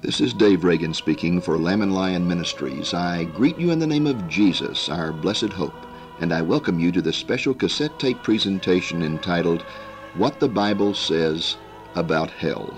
This is Dave Reagan speaking for Lamb and Lion Ministries. I greet you in the name of Jesus, our blessed hope, and I welcome you to the special cassette tape presentation entitled, What the Bible Says About Hell.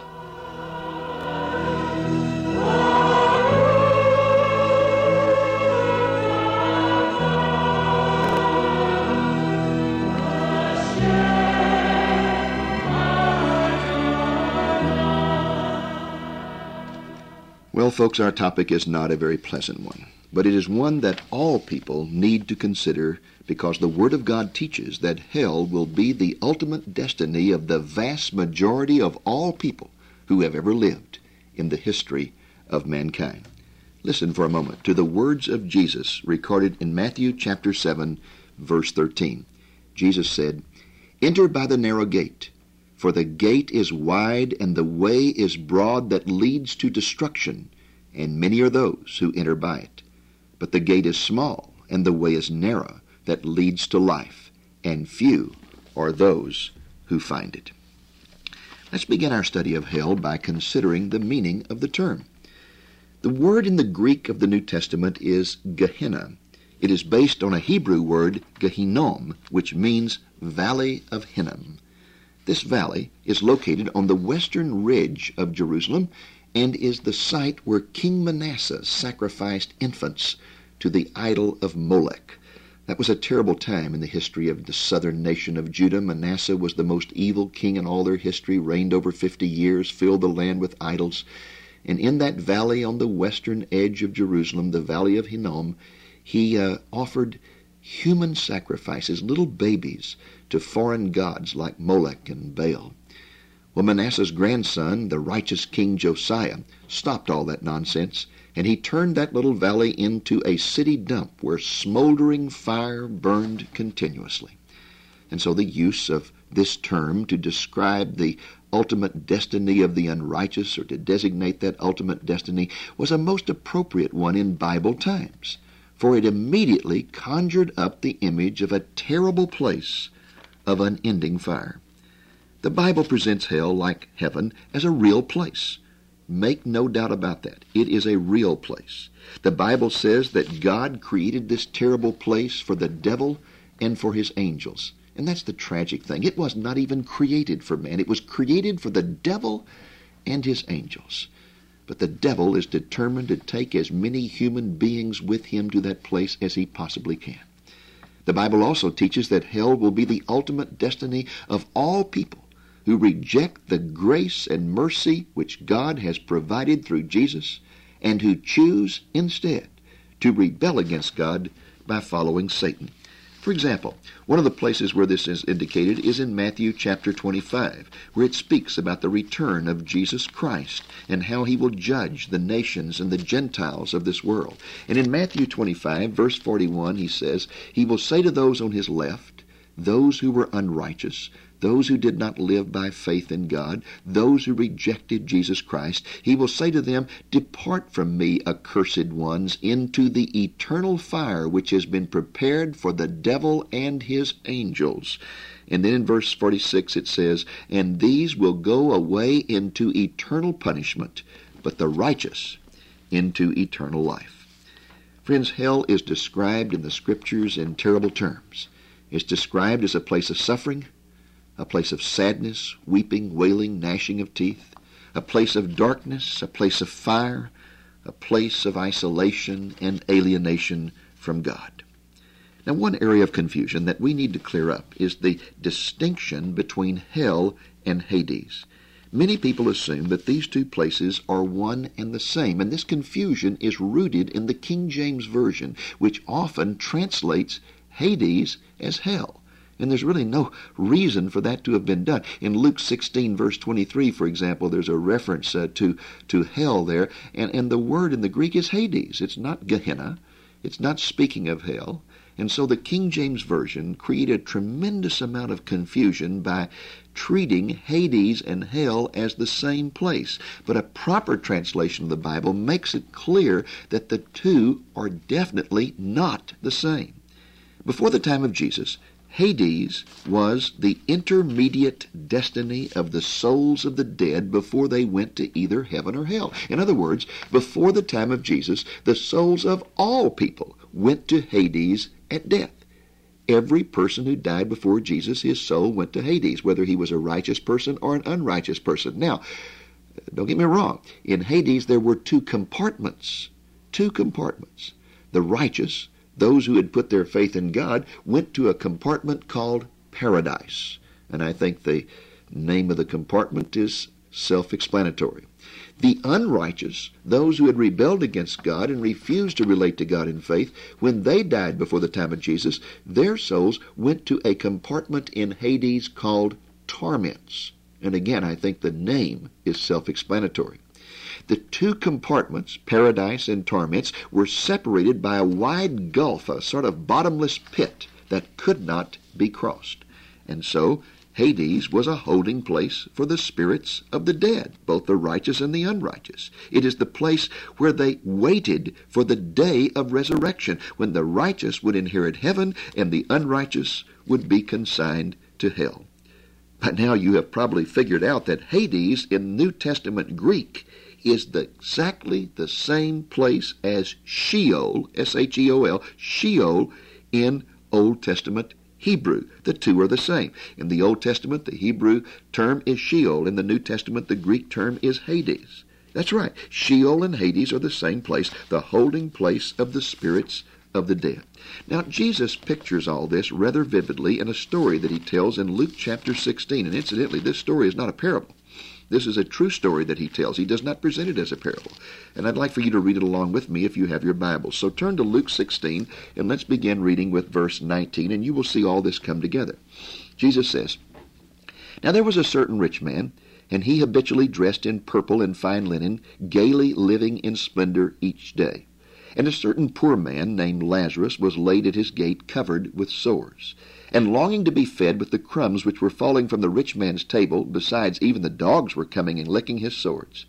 Well, folks, our topic is not a very pleasant one, but it is one that all people need to consider because the Word of God teaches that hell will be the ultimate destiny of the vast majority of all people who have ever lived in the history of mankind. Listen for a moment to the words of Jesus recorded in Matthew chapter 7, verse 13. Jesus said, "Enter by the narrow gate, for the gate is wide and the way is broad that leads to destruction, and many are those who enter by it. But the gate is small and the way is narrow that leads to life, and few are those who find it." Let's begin our study of hell by considering the meaning of the term. The word in the Greek of the New Testament is Gehenna. It is based on a Hebrew word, Gehinnom, which means Valley of Hinnom. This valley is located on the western ridge of Jerusalem and is the site where King Manasseh sacrificed infants to the idol of Molech. That was a terrible time in the history of the southern nation of Judah. Manasseh was the most evil king in all their history, reigned over 50 years, filled the land with idols. And in that valley on the western edge of Jerusalem, the Valley of Hinnom, he offered human sacrifices, little babies, to foreign gods like Molech and Baal. Well, Manasseh's grandson, the righteous King Josiah, stopped all that nonsense, and he turned that little valley into a city dump where smoldering fire burned continuously. And so the use of this term to describe the ultimate destiny of the unrighteous, or to designate that ultimate destiny, was a most appropriate one in Bible times, for it immediately conjured up the image of a terrible place of unending fire. The Bible presents hell, like heaven, as a real place. Make no doubt about that. It is a real place. The Bible says that God created this terrible place for the devil and for his angels. And that's the tragic thing. It was not even created for man. It was created for the devil and his angels. But the devil is determined to take as many human beings with him to that place as he possibly can. The Bible also teaches that hell will be the ultimate destiny of all people who reject the grace and mercy which God has provided through Jesus, and who choose instead to rebel against God by following Satan. For example, one of the places where this is indicated is in Matthew chapter 25, where it speaks about the return of Jesus Christ and how he will judge the nations and the Gentiles of this world. And in Matthew 25, verse 41, he says, "He will say to those on his left, those who were unrighteous, those who did not live by faith in God, those who rejected Jesus Christ, he will say to them, 'Depart from me, accursed ones, into the eternal fire which has been prepared for the devil and his angels.'" And then in verse 46 it says, "And these will go away into eternal punishment, but the righteous into eternal life." Friends, hell is described in the Scriptures in terrible terms. It's described as a place of suffering, a place of sadness, weeping, wailing, gnashing of teeth, a place of darkness, a place of fire, a place of isolation and alienation from God. Now, one area of confusion that we need to clear up is the distinction between hell and Hades. Many people assume that these two places are one and the same, and this confusion is rooted in the King James Version, which often translates Hades as hell. And there's really no reason for that to have been done. In Luke 16, verse 23, for example, there's a reference to hell there, and the word in the Greek is Hades. It's not Gehenna. It's not speaking of hell. And so the King James Version created a tremendous amount of confusion by treating Hades and hell as the same place. But a proper translation of the Bible makes it clear that the two are definitely not the same. Before the time of Jesus, Hades was the intermediate destiny of the souls of the dead before they went to either heaven or hell. In other words, before the time of Jesus, the souls of all people went to Hades at death. Every person who died before Jesus, his soul went to Hades, whether he was a righteous person or an unrighteous person. Now, don't get me wrong. In Hades, there were two compartments. Two compartments. The righteous, those who had put their faith in God, went to a compartment called paradise. And I think the name of the compartment is self-explanatory. The unrighteous, those who had rebelled against God and refused to relate to God in faith, when they died before the time of Jesus, their souls went to a compartment in Hades called torments. And again, I think the name is self-explanatory. The two compartments, paradise and torments, were separated by a wide gulf, a sort of bottomless pit that could not be crossed. And so Hades was a holding place for the spirits of the dead, both the righteous and the unrighteous. It is the place where they waited for the day of resurrection, when the righteous would inherit heaven and the unrighteous would be consigned to hell. By now you have probably figured out that Hades in New Testament Greek is exactly the same place as Sheol, S-H-E-O-L, Sheol in Old Testament Hebrew. The two are the same. In the Old Testament, the Hebrew term is Sheol. In the New Testament, the Greek term is Hades. That's right. Sheol and Hades are the same place, the holding place of the spirits of the dead. Now, Jesus pictures all this rather vividly in a story that he tells in Luke chapter 16. And incidentally, this story is not a parable. This is a true story that he tells. He does not present it as a parable. And I'd like for you to read it along with me if you have your Bibles. So turn to Luke 16, and let's begin reading with verse 19, and you will see all this come together. Jesus says, "Now there was a certain rich man, and he habitually dressed in purple and fine linen, gaily living in splendor each day. And a certain poor man named Lazarus was laid at his gate, covered with sores, and longing to be fed with the crumbs which were falling from the rich man's table. Besides, even the dogs were coming and licking his sores.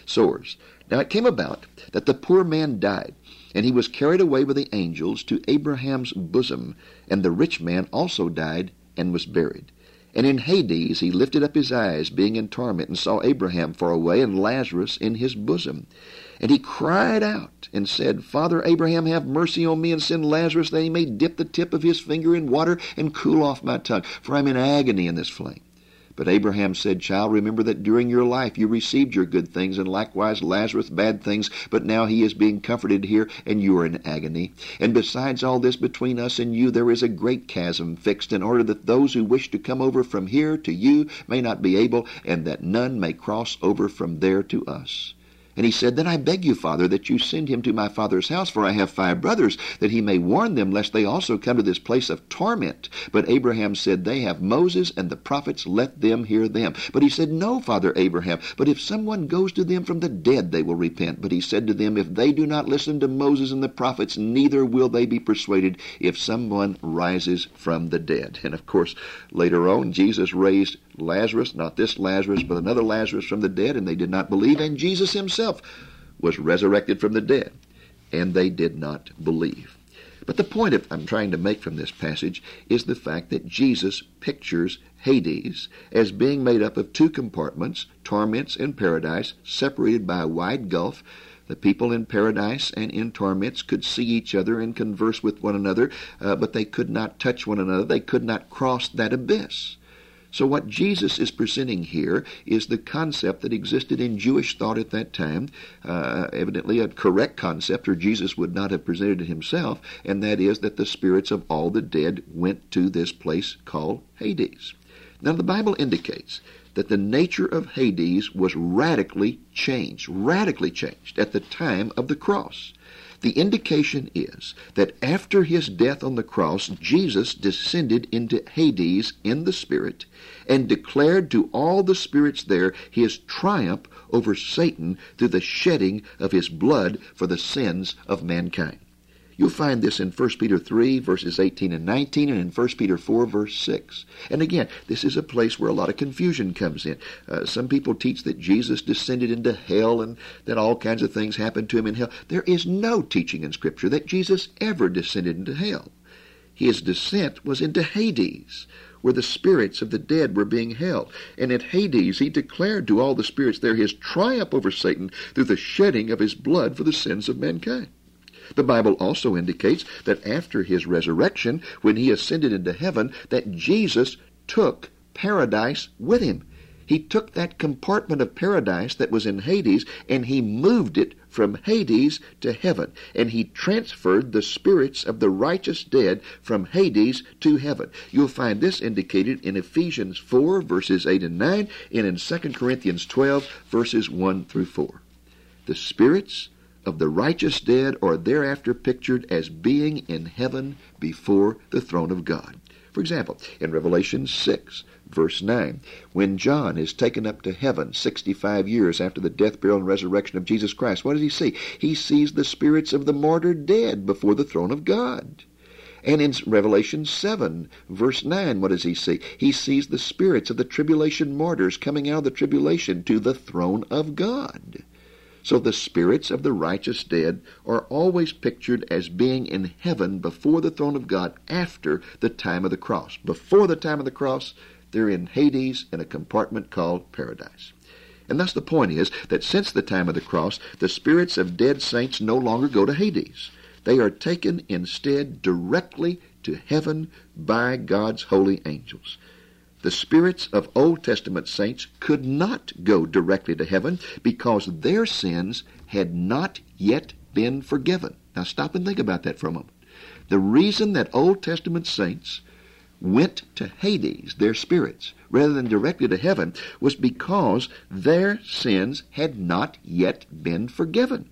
Now it came about that the poor man died, and he was carried away with the angels to Abraham's bosom. And the rich man also died and was buried. And in Hades he lifted up his eyes, being in torment, and saw Abraham far away, and Lazarus in his bosom. And he cried out and said, Father Abraham, have mercy on me, and send Lazarus, that he may dip the tip of his finger in water and cool off my tongue, for I am in agony in this flame. But Abraham said, Child, remember that during your life you received your good things, and likewise Lazarus bad things, but now he is being comforted here, and you are in agony. And besides all this, between us and you there is a great chasm fixed, in order that those who wish to come over from here to you may not be able, and that none may cross over from there to us. And he said, Then I beg you, Father, that you send him to my father's house, for I have 5 brothers, that he may warn them, lest they also come to this place of torment. But Abraham said, They have Moses and the prophets, let them hear them. But he said, No, Father Abraham, but if someone goes to them from the dead, they will repent. But he said to them, If they do not listen to Moses and the prophets, neither will they be persuaded if someone rises from the dead. And of course, later on, Jesus raised Lazarus, not this Lazarus, but another Lazarus from the dead, and they did not believe. And Jesus himself was resurrected from the dead, and they did not believe. But the point I'm trying to make from this passage is the fact that Jesus pictures Hades as being made up of 2 compartments, torments and paradise, separated by a wide gulf. The people in paradise and in torments could see each other and converse with one another, but they could not touch one another. They could not cross that abyss. So what Jesus is presenting here is the concept that existed in Jewish thought at that time, evidently a correct concept, or Jesus would not have presented it himself, and that is that the spirits of all the dead went to this place called Hades. Now the Bible indicates that the nature of Hades was radically changed at the time of the cross. The indication is that after his death on the cross, Jesus descended into Hades in the Spirit and declared to all the spirits there his triumph over Satan through the shedding of his blood for the sins of mankind. You'll find this in 1 Peter 3, verses 18 and 19, and in 1 Peter 4, verse 6. And again, this is a place where a lot of confusion comes in. Some people teach that Jesus descended into hell and that all kinds of things happened to him in hell. There is no teaching in Scripture that Jesus ever descended into hell. His descent was into Hades, where the spirits of the dead were being held. And at Hades he declared to all the spirits there his triumph over Satan through the shedding of his blood for the sins of mankind. The Bible also indicates that after his resurrection, when he ascended into heaven, that Jesus took paradise with him. He took that compartment of paradise that was in Hades and he moved it from Hades to heaven. And he transferred the spirits of the righteous dead from Hades to heaven. You'll find this indicated in Ephesians 4, verses 8 and 9, and in 2 Corinthians 12, verses 1 through 4. The spirits of the righteous dead are thereafter pictured as being in heaven before the throne of God. For example, in Revelation 6, verse 9, when John is taken up to heaven 65 years after the death, burial, and resurrection of Jesus Christ, what does he see? He sees the spirits of the martyred dead before the throne of God. And in Revelation 7, verse 9, what does he see? He sees the spirits of the tribulation martyrs coming out of the tribulation to the throne of God. So the spirits of the righteous dead are always pictured as being in heaven before the throne of God after the time of the cross. Before the time of the cross, they're in Hades in a compartment called paradise. And thus the point is that since the time of the cross, the spirits of dead saints no longer go to Hades. They are taken instead directly to heaven by God's holy angels. The spirits of Old Testament saints could not go directly to heaven because their sins had not yet been forgiven. Now stop and think about that for a moment. The reason that Old Testament saints went to Hades, their spirits, rather than directly to heaven, was because their sins had not yet been forgiven.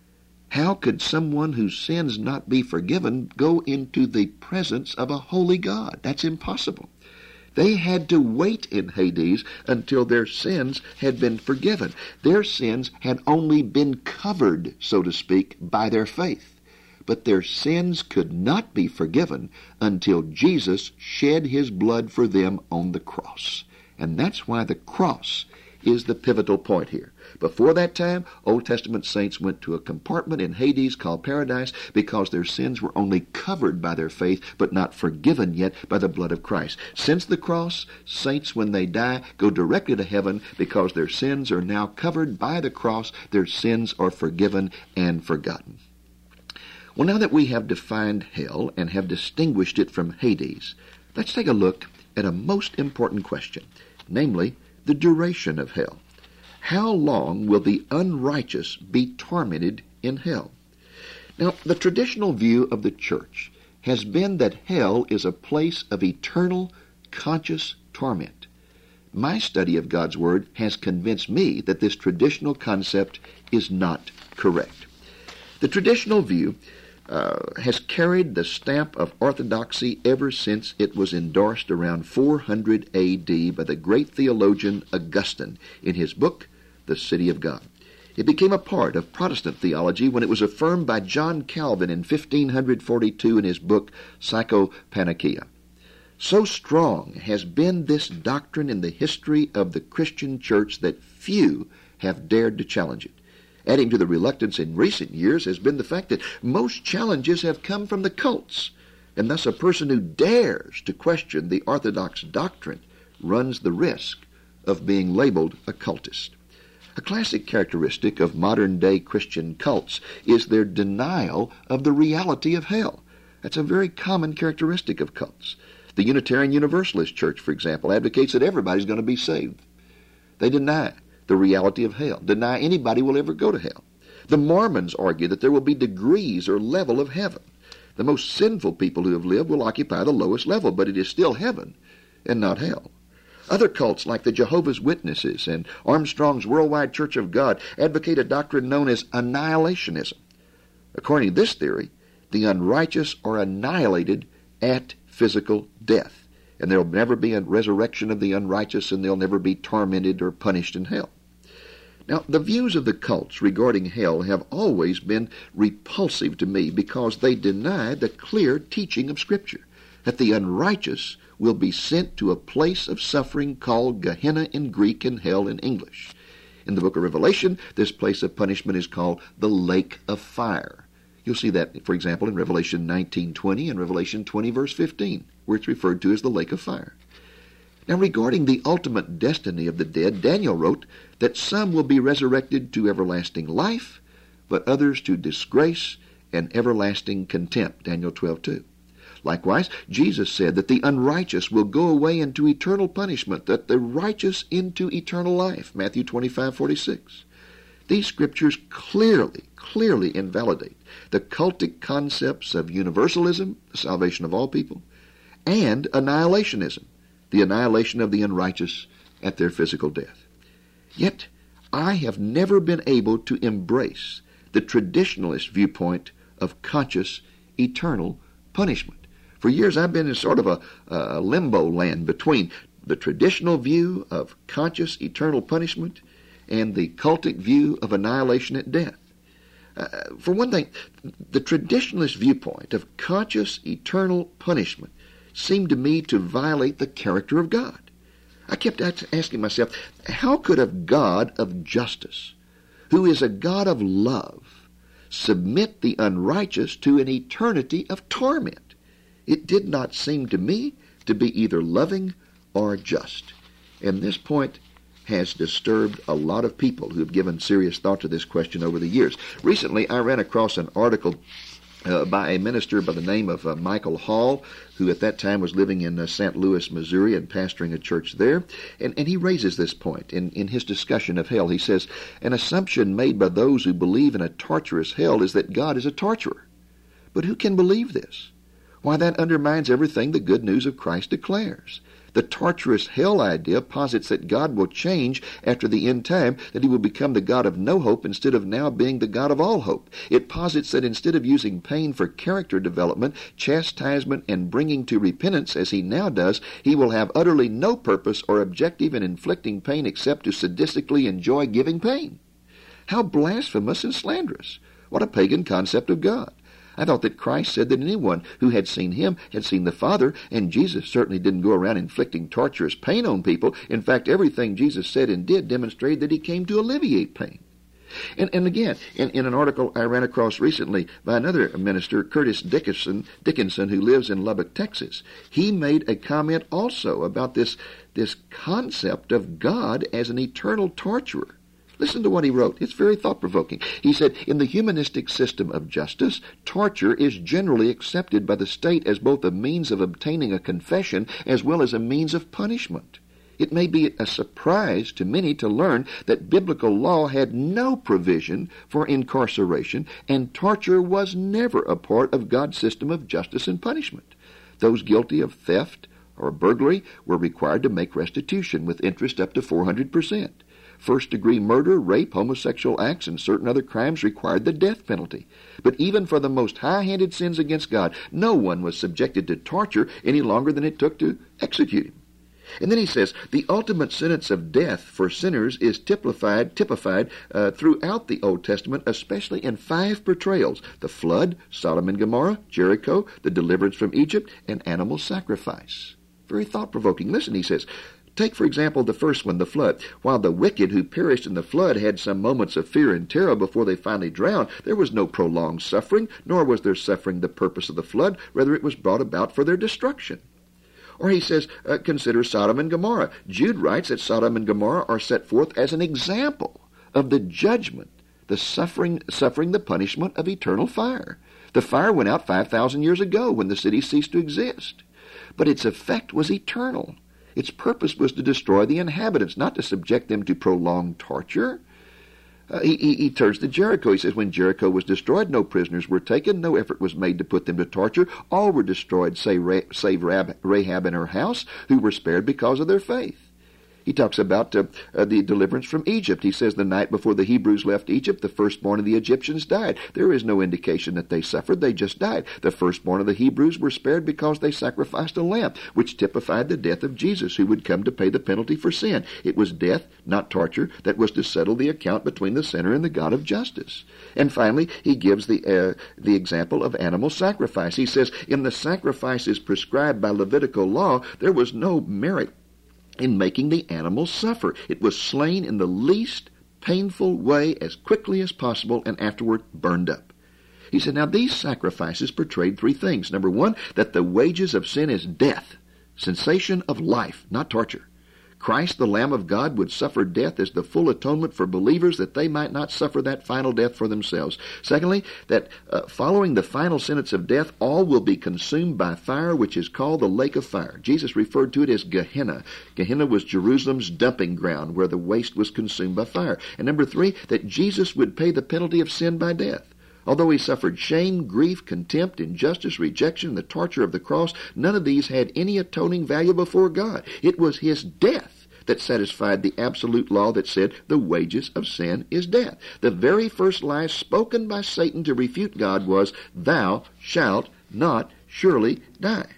How could someone whose sins not be forgiven go into the presence of a holy God? That's impossible. They had to wait in Hades until their sins had been forgiven. Their sins had only been covered, so to speak, by their faith. But their sins could not be forgiven until Jesus shed his blood for them on the cross. And that's why the cross is the pivotal point here. Before that time, Old Testament saints went to a compartment in Hades called paradise because their sins were only covered by their faith but not forgiven yet by the blood of Christ. Since the cross, saints, when they die, go directly to heaven because their sins are now covered by the cross. Their sins are forgiven and forgotten. Well, now that we have defined hell and have distinguished it from Hades, let's take a look at a most important question, namely, the duration of hell. How long will the unrighteous be tormented in hell? Now, the traditional view of the church has been that hell is a place of eternal, conscious torment. My study of God's Word has convinced me that this traditional concept is not correct. The traditional view has carried the stamp of orthodoxy ever since it was endorsed around 400 A.D. by the great theologian Augustine in his book, The City of God. It became a part of Protestant theology when it was affirmed by John Calvin in 1542 in his book, Psychopannychia. So strong has been this doctrine in the history of the Christian church that few have dared to challenge it. Adding to the reluctance in recent years has been the fact that most challenges have come from the cults, and thus a person who dares to question the orthodox doctrine runs the risk of being labeled a cultist. A classic characteristic of modern-day Christian cults is their denial of the reality of hell. That's a very common characteristic of cults. The Unitarian Universalist Church, for example, advocates that everybody's going to be saved. They deny the reality of hell, deny anybody will ever go to hell. The Mormons argue that there will be degrees or level of heaven. The most sinful people who have lived will occupy the lowest level, but it is still heaven and not hell. Other cults like the Jehovah's Witnesses and Armstrong's Worldwide Church of God advocate a doctrine known as annihilationism. According to this theory, the unrighteous are annihilated at physical death, and there will never be a resurrection of the unrighteous, and they'll never be tormented or punished in hell. Now, the views of the cults regarding hell have always been repulsive to me because they deny the clear teaching of Scripture, that the unrighteous will be sent to a place of suffering called Gehenna in Greek and hell in English. In the book of Revelation, this place of punishment is called the lake of fire. You'll see that, for example, in Revelation 19:20 and Revelation 20, verse 15, where it's referred to as the lake of fire. Now, regarding the ultimate destiny of the dead, Daniel wrote that some will be resurrected to everlasting life, but others to disgrace and everlasting contempt, Daniel 12:2. Likewise, Jesus said that the unrighteous will go away into eternal punishment, that the righteous into eternal life, Matthew 25:46. These scriptures clearly invalidate the cultic concepts of universalism, the salvation of all people, and annihilationism, the annihilation of the unrighteous at their physical death. Yet, I have never been able to embrace the traditionalist viewpoint of conscious eternal punishment. For years, I've been in sort of a limbo land between the traditional view of conscious eternal punishment and the cultic view of annihilation at death. For one thing, the traditionalist viewpoint of conscious eternal punishment seemed to me to violate the character of God. I kept asking myself, how could a God of justice, who is a God of love, submit the unrighteous to an eternity of torment? It did not seem to me to be either loving or just. And this point has disturbed a lot of people who have given serious thought to this question over the years. Recently, I ran across an article by a minister by the name of Michael Hall, who at that time was living in St. Louis, Missouri, and pastoring a church there. And he raises this point in his discussion of hell. He says, an assumption made by those who believe in a torturous hell is that God is a torturer. But who can believe this? Why, that undermines everything the good news of Christ declares. The torturous hell idea posits that God will change after the end time, that he will become the God of no hope instead of now being the God of all hope. It posits that instead of using pain for character development, chastisement, and bringing to repentance as he now does, he will have utterly no purpose or objective in inflicting pain except to sadistically enjoy giving pain. How blasphemous and slanderous! What a pagan concept of God! I thought that Christ said that anyone who had seen him had seen the Father, and Jesus certainly didn't go around inflicting torturous pain on people. In fact, everything Jesus said and did demonstrated that he came to alleviate pain. And again, in an article I ran across recently by another minister, Curtis Dickinson, who lives in Lubbock, Texas, he made a comment also about this concept of God as an eternal torturer. Listen to what he wrote. It's very thought-provoking. He said, in the humanistic system of justice, torture is generally accepted by the state as both a means of obtaining a confession as well as a means of punishment. It may be a surprise to many to learn that biblical law had no provision for incarceration, and torture was never a part of God's system of justice and punishment. Those guilty of theft or burglary were required to make restitution with interest up to 400%. First-degree murder, rape, homosexual acts, and certain other crimes required the death penalty. But even for the most high-handed sins against God, no one was subjected to torture any longer than it took to execute him. And then he says, the ultimate sentence of death for sinners is typified throughout the Old Testament, especially in 5 portrayals: the flood, Sodom and Gomorrah, Jericho, the deliverance from Egypt, and animal sacrifice. Very thought-provoking. Listen, he says, take, for example, the first one, the flood. While the wicked who perished in the flood had some moments of fear and terror before they finally drowned, there was no prolonged suffering, nor was their suffering the purpose of the flood. Rather, it was brought about for their destruction. Or he says, consider Sodom and Gomorrah. Jude writes that Sodom and Gomorrah are set forth as an example of the judgment, the suffering the punishment of eternal fire. The fire went out 5,000 years ago when the city ceased to exist. But its effect was eternal. Its purpose was to destroy the inhabitants, not to subject them to prolonged torture. He turns to Jericho. He says, when Jericho was destroyed, no prisoners were taken, no effort was made to put them to torture. All were destroyed, save Rahab and her house, who were spared because of their faith. He talks about the deliverance from Egypt. He says the night before the Hebrews left Egypt, the firstborn of the Egyptians died. There is no indication that they suffered. They just died. The firstborn of the Hebrews were spared because they sacrificed a lamb, which typified the death of Jesus, who would come to pay the penalty for sin. It was death, not torture, that was to settle the account between the sinner and the God of justice. And finally, he gives the example of animal sacrifice. He says, in the sacrifices prescribed by Levitical law, there was no merit in making the animal suffer. It was slain in the least painful way as quickly as possible and afterward burned up. He said, now these sacrifices portrayed three things. Number one, that the wages of sin is death, cessation of life, not torture. Christ, the Lamb of God, would suffer death as the full atonement for believers that they might not suffer that final death for themselves. Secondly, that following the final sentence of death, all will be consumed by fire, which is called the lake of fire. Jesus referred to it as Gehenna. Gehenna was Jerusalem's dumping ground where the waste was consumed by fire. And number three, that Jesus would pay the penalty of sin by death. Although he suffered shame, grief, contempt, injustice, rejection, the torture of the cross, none of these had any atoning value before God. It was his death that satisfied the absolute law that said the wages of sin is death. The very first lie spoken by Satan to refute God was, "Thou shalt not surely die."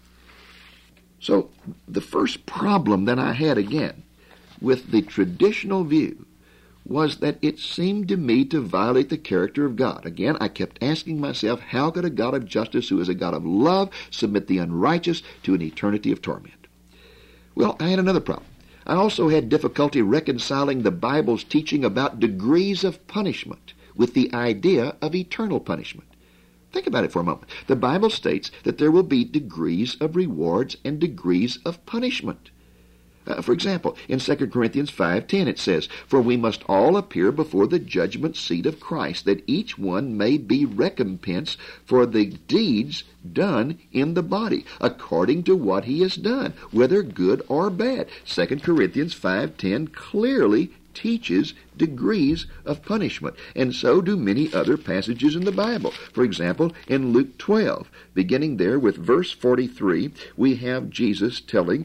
So the first problem that I had again with the traditional view was that it seemed to me to violate the character of God. Again, I kept asking myself, how could a God of justice, who is a God of love, submit the unrighteous to an eternity of torment? Well, I had another problem. I also had difficulty reconciling the Bible's teaching about degrees of punishment with the idea of eternal punishment. Think about it for a moment. The Bible states that there will be degrees of rewards and degrees of punishment. For example, in 2 Corinthians 5:10 it says, "For we must all appear before the judgment seat of Christ, that each one may be recompensed for the deeds done in the body, according to what he has done, whether good or bad." 2 Corinthians 5:10 clearly teaches degrees of punishment, and so do many other passages in the Bible. For example, in Luke 12, beginning there with verse 43, we have Jesus telling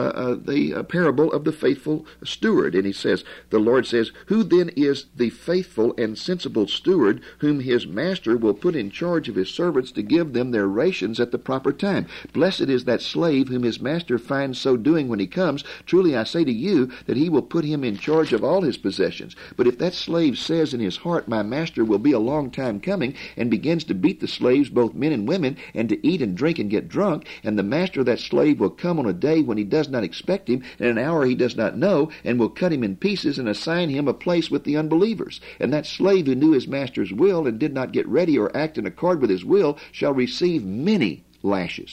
the parable of the faithful steward, and he says, the Lord says, "Who then is the faithful and sensible steward, whom his master will put in charge of his servants to give them their rations at the proper time? Blessed is that slave whom his master finds so doing when he comes. Truly I say to you that he will put him in charge of all his possessions. But if that slave says in his heart, 'My master will be a long time coming,' and begins to beat the slaves, both men and women, and to eat and drink and get drunk, and the master of that slave will come on a day when he does not expect him, and an hour he does not know, and will cut him in pieces and assign him a place with the unbelievers. And that slave who knew his master's will and did not get ready or act in accord with his will shall receive many lashes.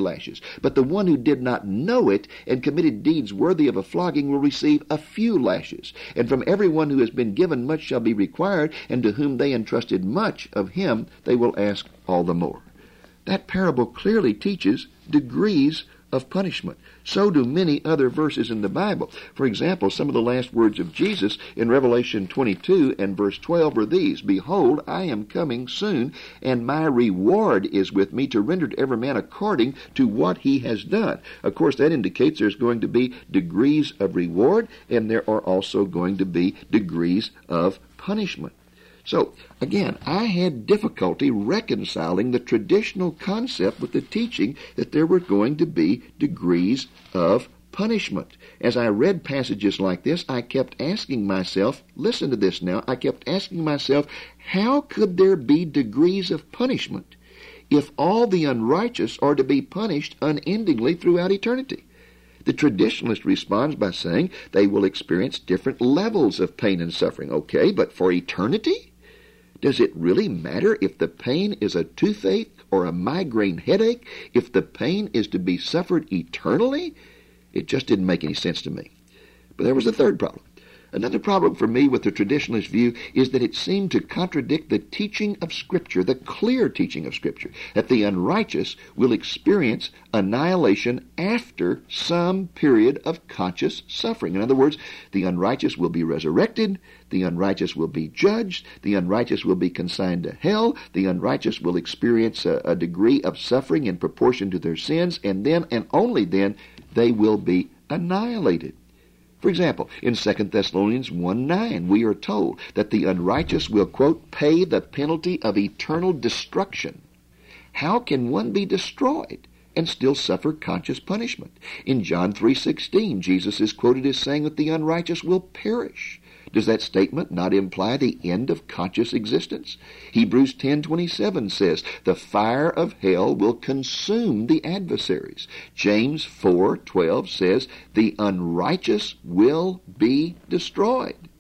But the one who did not know it and committed deeds worthy of a flogging will receive a few lashes. And from everyone who has been given much shall be required, and to whom they entrusted much, of him they will ask all the more." That parable clearly teaches degrees of punishment. So do many other verses in the Bible. For example, some of the last words of Jesus in Revelation 22 and verse 12 are these, "Behold, I am coming soon, and my reward is with me to render to every man according to what he has done." Of course, that indicates there's going to be degrees of reward, and there are also going to be degrees of punishment. So, again, I had difficulty reconciling the traditional concept with the teaching that there were going to be degrees of punishment. As I read passages like this, I kept asking myself, listen to this now, I kept asking myself, how could there be degrees of punishment if all the unrighteous are to be punished unendingly throughout eternity? The traditionalist responds by saying they will experience different levels of pain and suffering. Okay, but for eternity? Does it really matter if the pain is a toothache or a migraine headache? If the pain is to be suffered eternally? It just didn't make any sense to me. But there was a third problem. Another problem for me with the traditionalist view is that it seemed to contradict the teaching of Scripture, the clear teaching of Scripture, that the unrighteous will experience annihilation after some period of conscious suffering. In other words, the unrighteous will be resurrected, the unrighteous will be judged, the unrighteous will be consigned to hell, the unrighteous will experience a degree of suffering in proportion to their sins, and then, and only then, they will be annihilated. For example, in 2 Thessalonians 1:9, we are told that the unrighteous will, quote, "pay the penalty of eternal destruction." How can one be destroyed and still suffer conscious punishment? In John 3:16, Jesus is quoted as saying that the unrighteous will perish. Does that statement not imply the end of conscious existence? Hebrews 10:27 says, "The fire of hell will consume the adversaries." James 4:12 says, "The unrighteous will be destroyed."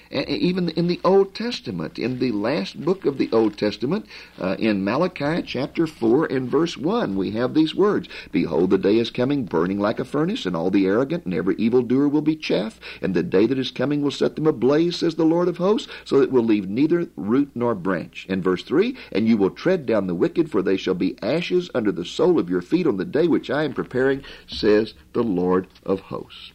Even in the Old Testament, in the last book of the Old Testament, in Malachi chapter 4 and verse 1, we have these words, "Behold, the day is coming, burning like a furnace, and all the arrogant and every evildoer will be chaff, and the day that is coming will set them ablaze, says the Lord of hosts, so that it will leave neither root nor branch." And verse 3, "And you will tread down the wicked, for they shall be ashes under the sole of your feet on the day which I am preparing, says the Lord of hosts."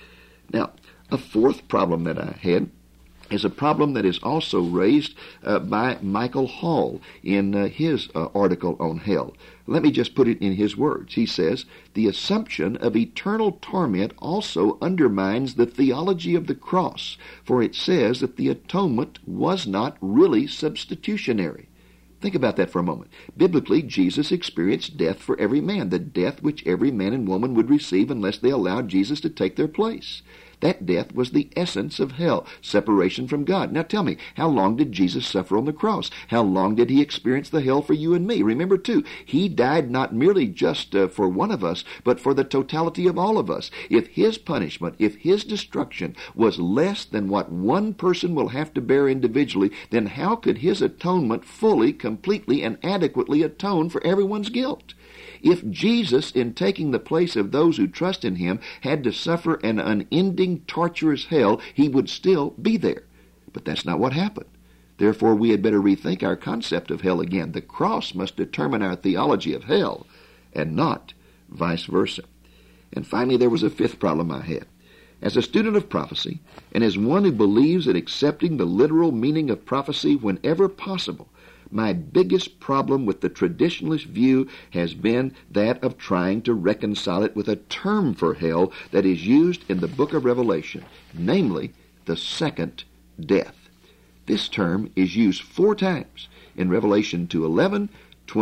Now, a fourth problem that I had is a problem that is also raised by Michael Hall in his article on hell. Let me just put it in his words. He says, "The assumption of eternal torment also undermines the theology of the cross, for it says that the atonement was not really substitutionary." Think about that for a moment. Biblically, Jesus experienced death for every man, the death which every man and woman would receive unless they allowed Jesus to take their place. That death was the essence of hell, separation from God. Now tell me, how long did Jesus suffer on the cross? How long did he experience the hell for you and me? Remember, too, he died not merely just for one of us, but for the totality of all of us. If his punishment, if his destruction was less than what one person will have to bear individually, then how could his atonement fully, completely, and adequately atone for everyone's guilt? If Jesus, in taking the place of those who trust in him, had to suffer an unending, torturous hell, he would still be there. But that's not what happened. Therefore, we had better rethink our concept of hell again. The cross must determine our theology of hell, and not vice versa. And finally, there was a fifth problem I had. As a student of prophecy, and as one who believes in accepting the literal meaning of prophecy whenever possible, my biggest problem with the traditionalist view has been that of trying to reconcile it with a term for hell that is used in the book of Revelation, namely the second death. This term is used 4 times in Revelation 2:11,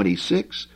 26,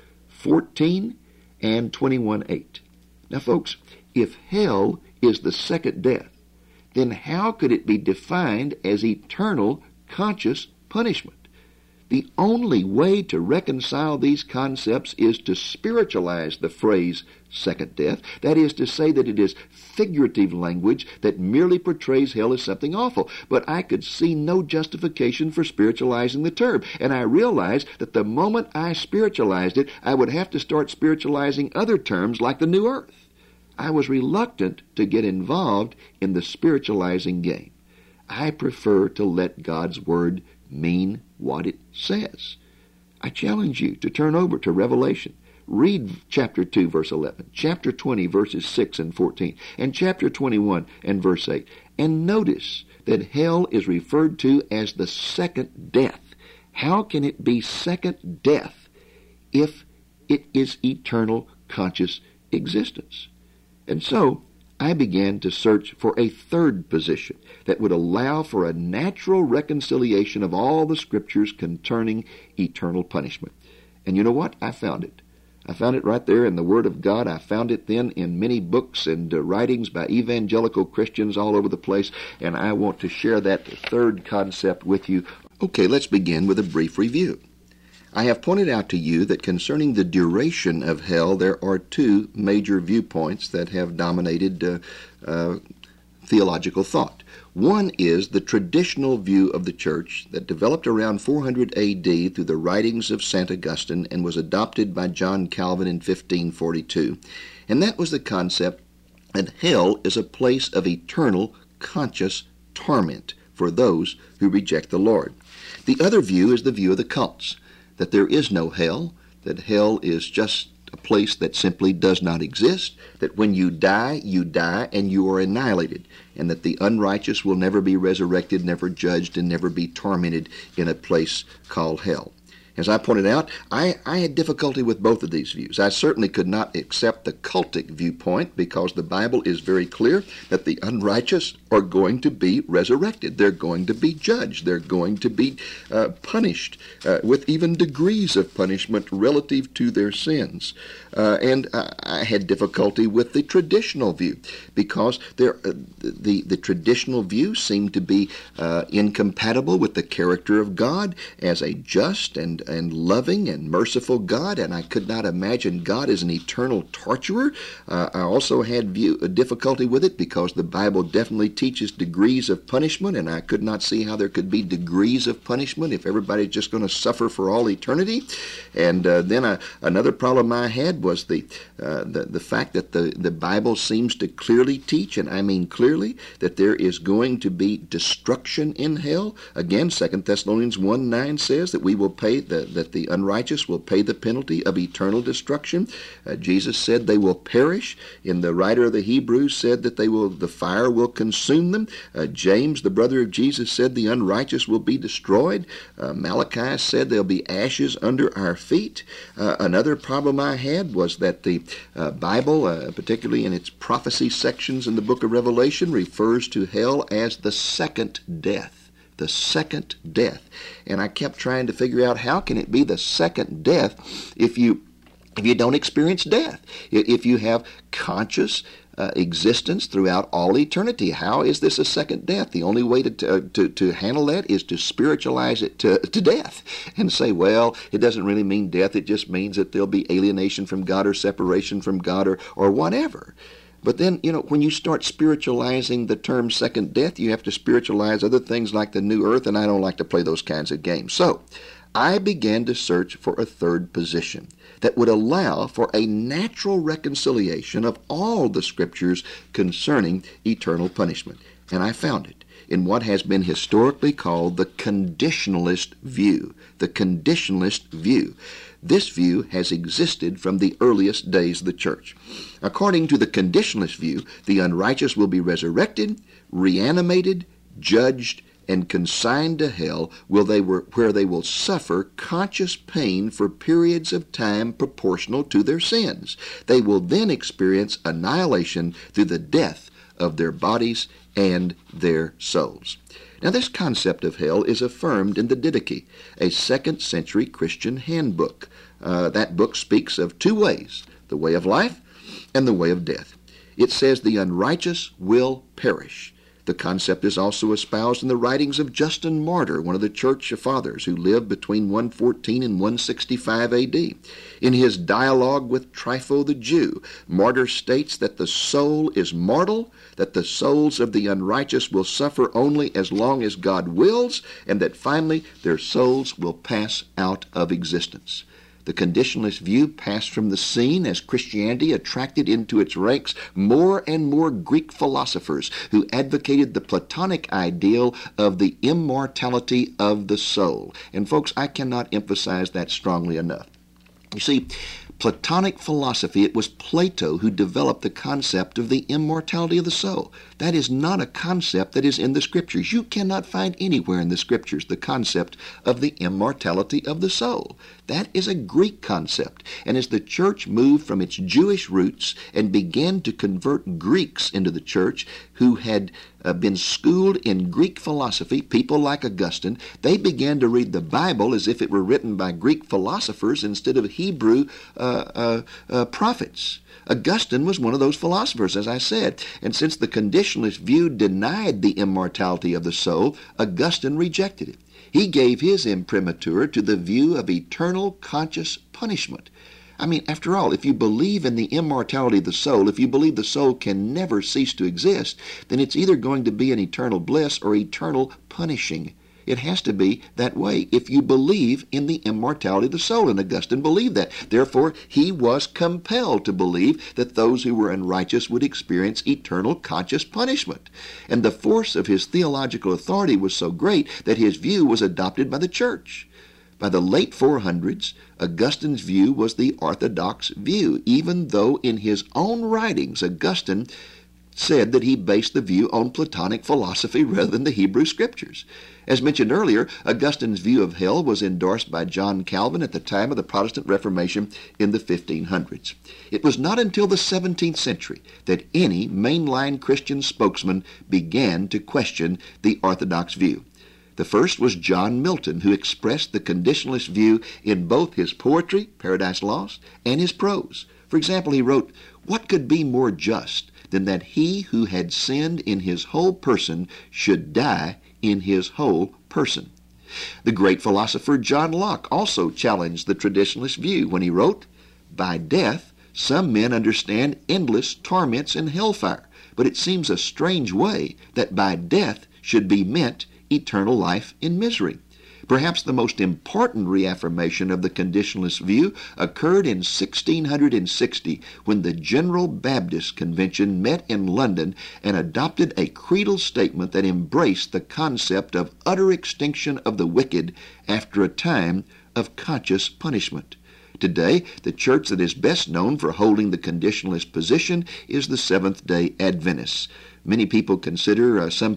14, and 21:8. Now, folks, if hell is the second death, then how could it be defined as eternal conscious punishment? The only way to reconcile these concepts is to spiritualize the phrase second death. That is to say that it is figurative language that merely portrays hell as something awful. But I could see no justification for spiritualizing the term. And I realized that the moment I spiritualized it, I would have to start spiritualizing other terms like the new earth. I was reluctant to get involved in the spiritualizing game. I prefer to let God's Word mean what it says. I challenge you to turn over to Revelation. Read chapter 2, verse 11, chapter 20, verses 6 and 14, and chapter 21 and verse 8. And notice that hell is referred to as the second death. How can it be second death if it is eternal conscious existence? And so I began to search for a third position that would allow for a natural reconciliation of all the scriptures concerning eternal punishment. And you know what? I found it. I found it right there in the Word of God. I found it then in many books and writings by evangelical Christians all over the place, and I want to share that third concept with you. Okay, let's begin with a brief review. I have pointed out to you that concerning the duration of hell, there are 2 major viewpoints that have dominated theological thought. One is the traditional view of the church that developed around 400 A.D. through the writings of St. Augustine and was adopted by John Calvin in 1542. And that was the concept that hell is a place of eternal conscious torment for those who reject the Lord. The other view is the view of the cults, that there is no hell, that hell is just a place that simply does not exist, that when you die and you are annihilated, and that the unrighteous will never be resurrected, never judged, and never be tormented in a place called hell. As I pointed out, I had difficulty with both of these views. I certainly could not accept the cultic viewpoint because the Bible is very clear that the unrighteous are going to be resurrected. They're going to be judged. They're going to be punished with even degrees of punishment relative to their sins. And I had difficulty with the traditional view because the traditional view seemed to be incompatible with the character of God as a just and and loving and merciful God, and I could not imagine God as an eternal torturer. I also had difficulty with it because the Bible definitely teaches degrees of punishment, and I could not see how there could be degrees of punishment if everybody's just going to suffer for all eternity. And then another problem I had was the fact that the Bible seems to clearly teach, and I mean clearly, that there is going to be destruction in hell. Again, 2 Thessalonians 1:9 says that we will pay that the unrighteous will pay the penalty of eternal destruction. Jesus said they will perish. And the writer of the Hebrews said that the fire will consume them. James, the brother of Jesus, said the unrighteous will be destroyed. Malachi said there'll be ashes under our feet. Another problem I had was that the Bible, particularly in its prophecy sections in the book of Revelation, refers to hell as the second death. The second death. And I kept trying to figure out, how can it be the second death if you don't experience death? If you have conscious existence throughout all eternity, how is this a second death? The only way to handle that is to spiritualize it to death and say, well, it doesn't really mean death. It just means that there'll be alienation from God or separation from God or whatever. But then, when you start spiritualizing the term second death, you have to spiritualize other things like the new earth, and I don't like to play those kinds of games. So I began to search for a third position that would allow for a natural reconciliation of all the scriptures concerning eternal punishment. And I found it in what has been historically called the conditionalist view. The conditionalist view. This view has existed from the earliest days of the church. According to the conditionalist view, the unrighteous will be resurrected, reanimated, judged, and consigned to hell, where they will suffer conscious pain for periods of time proportional to their sins. They will then experience annihilation through the death of their bodies and their souls. Now, this concept of hell is affirmed in the Didache, a 2nd century Christian handbook. That book speaks of two ways, the way of life and the way of death. It says the unrighteous will perish. The concept is also espoused in the writings of Justin Martyr, one of the church fathers who lived between 114 and 165 A.D. In his dialogue with Trypho the Jew, Martyr states that the soul is mortal, that the souls of the unrighteous will suffer only as long as God wills, and that finally their souls will pass out of existence. The conditionalist view passed from the scene as Christianity attracted into its ranks more and more Greek philosophers who advocated the Platonic ideal of the immortality of the soul. And folks, I cannot emphasize that strongly enough. You see, Platonic philosophy, it was Plato who developed the concept of the immortality of the soul. That is not a concept that is in the Scriptures. You cannot find anywhere in the Scriptures the concept of the immortality of the soul. That is a Greek concept. And as the church moved from its Jewish roots and began to convert Greeks into the church who had been schooled in Greek philosophy, people like Augustine, they began to read the Bible as if it were written by Greek philosophers instead of Hebrew prophets. Augustine was one of those philosophers, as I said, and since the conditionalist view denied the immortality of the soul, Augustine rejected it. He gave his imprimatur to the view of eternal conscious punishment. I mean, after all, if you believe in the immortality of the soul, if you believe the soul can never cease to exist, then it's either going to be an eternal bliss or eternal punishing. It has to be that way if you believe in the immortality of the soul, and Augustine believed that. Therefore, he was compelled to believe that those who were unrighteous would experience eternal conscious punishment. And the force of his theological authority was so great that his view was adopted by the church. By the late 400s, Augustine's view was the orthodox view, even though in his own writings, Augustine said that he based the view on Platonic philosophy rather than the Hebrew Scriptures. As mentioned earlier, Augustine's view of hell was endorsed by John Calvin at the time of the Protestant Reformation in the 1500s. It was not until the 17th century that any mainline Christian spokesman began to question the orthodox view. The first was John Milton, who expressed the conditionalist view in both his poetry, Paradise Lost, and his prose. For example, he wrote, "What could be more just than that he who had sinned in his whole person should die in his whole person?" The great philosopher John Locke also challenged the traditionalist view when he wrote, "By death, some men understand endless torments and hellfire, but it seems a strange way that by death should be meant eternal life in misery." Perhaps the most important reaffirmation of the conditionalist view occurred in 1660 when the General Baptist Convention met in London and adopted a creedal statement that embraced the concept of utter extinction of the wicked after a time of conscious punishment. Today, the church that is best known for holding the conditionalist position is the Seventh-day Adventists. Some people consider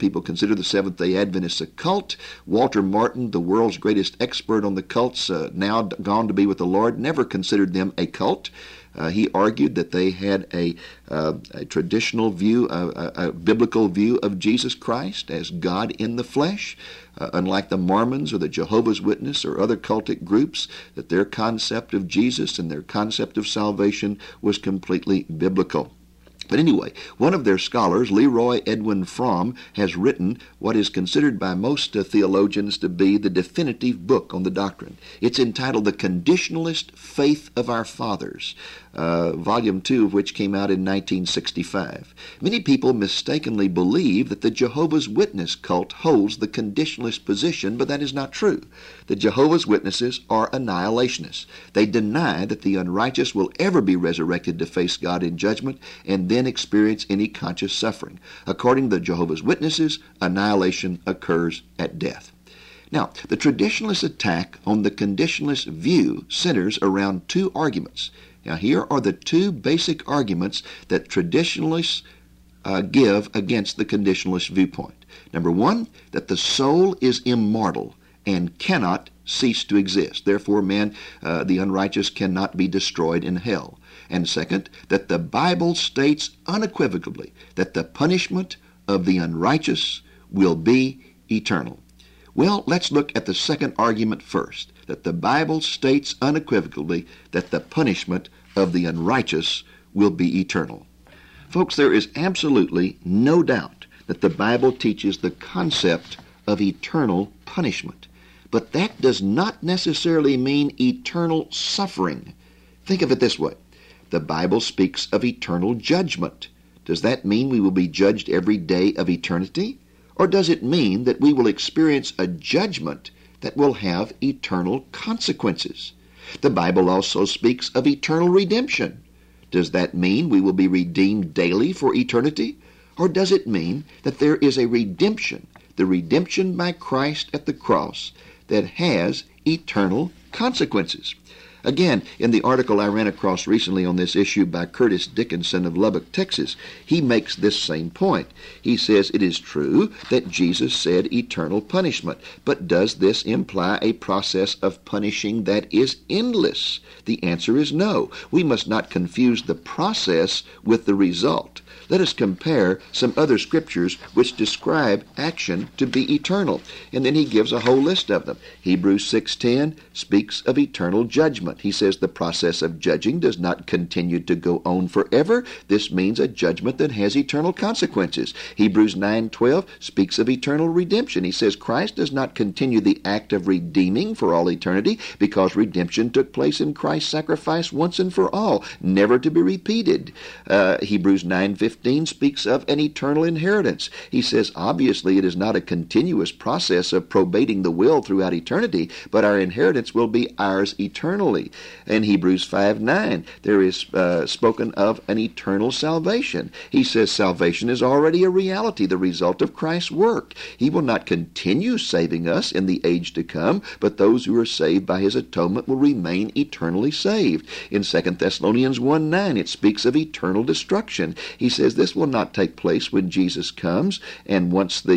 the Seventh-day Adventists a cult. Walter Martin, the world's greatest expert on the cults, now gone to be with the Lord, never considered them a cult. He argued that they had a traditional view, a biblical view of Jesus Christ as God in the flesh. Unlike the Mormons or the Jehovah's Witnesses or other cultic groups, that their concept of Jesus and their concept of salvation was completely biblical. But anyway, one of their scholars, Leroy Edwin Fromm, has written what is considered by most theologians to be the definitive book on the doctrine. It's entitled The Conditionalist Faith of Our Fathers, Volume 2 of which came out in 1965. Many people mistakenly believe that the Jehovah's Witness cult holds the conditionalist position, but that is not true. The Jehovah's Witnesses are annihilationists. They deny that the unrighteous will ever be resurrected to face God in judgment and then experience any conscious suffering. According to the Jehovah's Witnesses, annihilation occurs at death. Now, the traditionalist attack on the conditionalist view centers around two arguments. Now, here are the two basic arguments that traditionalists give against the conditionalist viewpoint. Number one, that the soul is immortal and cannot cease to exist. Therefore, the unrighteous cannot be destroyed in hell. And second, that the Bible states unequivocally that the punishment of the unrighteous will be eternal. Well, let's look at the second argument first, that the Bible states unequivocally that the punishment of the unrighteous will be eternal. Folks, there is absolutely no doubt that the Bible teaches the concept of eternal punishment. But that does not necessarily mean eternal suffering. Think of it this way. The Bible speaks of eternal judgment. Does that mean we will be judged every day of eternity? Or does it mean that we will experience a judgment that will have eternal consequences? The Bible also speaks of eternal redemption. Does that mean we will be redeemed daily for eternity? Or does it mean that there is a redemption, the redemption by Christ at the cross, that has eternal consequences? Again, in the article I ran across recently on this issue by Curtis Dickinson of Lubbock, Texas, he makes this same point. He says it is true that Jesus said eternal punishment, but does this imply a process of punishing that is endless? The answer is no. We must not confuse the process with the result. Let us compare some other scriptures which describe action to be eternal. And then he gives a whole list of them. Hebrews 6:10 speaks of eternal judgment. He says the process of judging does not continue to go on forever. This means a judgment that has eternal consequences. Hebrews 9:12 speaks of eternal redemption. He says Christ does not continue the act of redeeming for all eternity because redemption took place in Christ's sacrifice once and for all, never to be repeated. Hebrews 9:15 speaks of an eternal inheritance. He says, obviously, it is not a continuous process of probating the will throughout eternity, but our inheritance will be ours eternally. In Hebrews 5:9, there is spoken of an eternal salvation. He says salvation is already a reality, the result of Christ's work. He will not continue saving us in the age to come, but those who are saved by his atonement will remain eternally saved. In 2 Thessalonians 1:9, it speaks of eternal destruction. He says this will not take place when Jesus comes, and